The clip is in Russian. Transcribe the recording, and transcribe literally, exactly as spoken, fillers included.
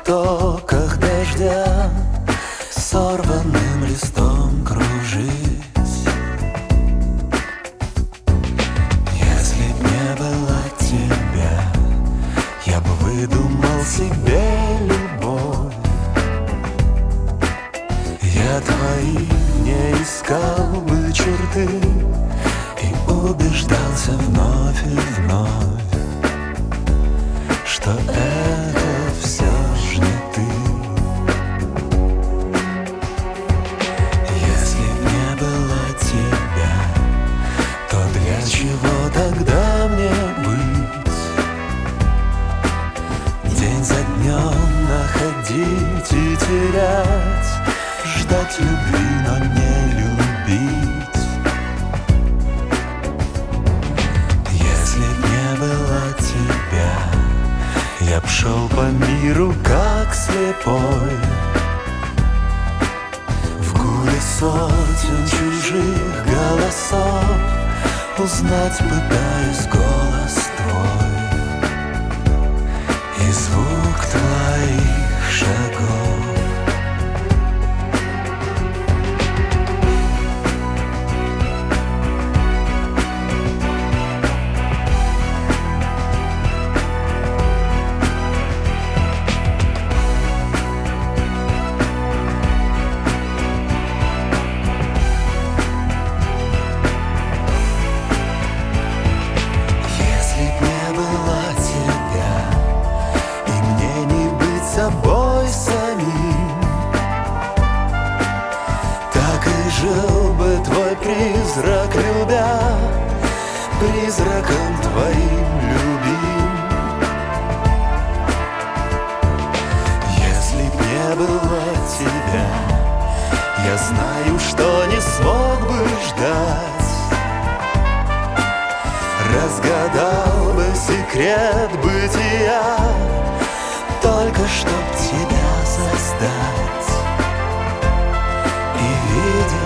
потоках дождя сорванным листом кружить. Если б не было тебя, я бы выдумал себе любовь. Я твои не искал бы черты и убеждался вновь и вновь, что это все ж не ты. Если б не было тебя, то для чего тогда мне быть? День за днем находить и терять, ждать любви, но не любить. Если б не было тебя, я б шел по миру как слепой, в гуле сотен чужих голосов узнать пытаюсь голос твой и звук твоих шагов. Собой самим, так и жил бы твой призрак, любя, призраком твоим любим. Если б не было тебя, я знаю, что не смог бы ждать, разгадал бы секрет бытия, только чтоб тебя создать и видеть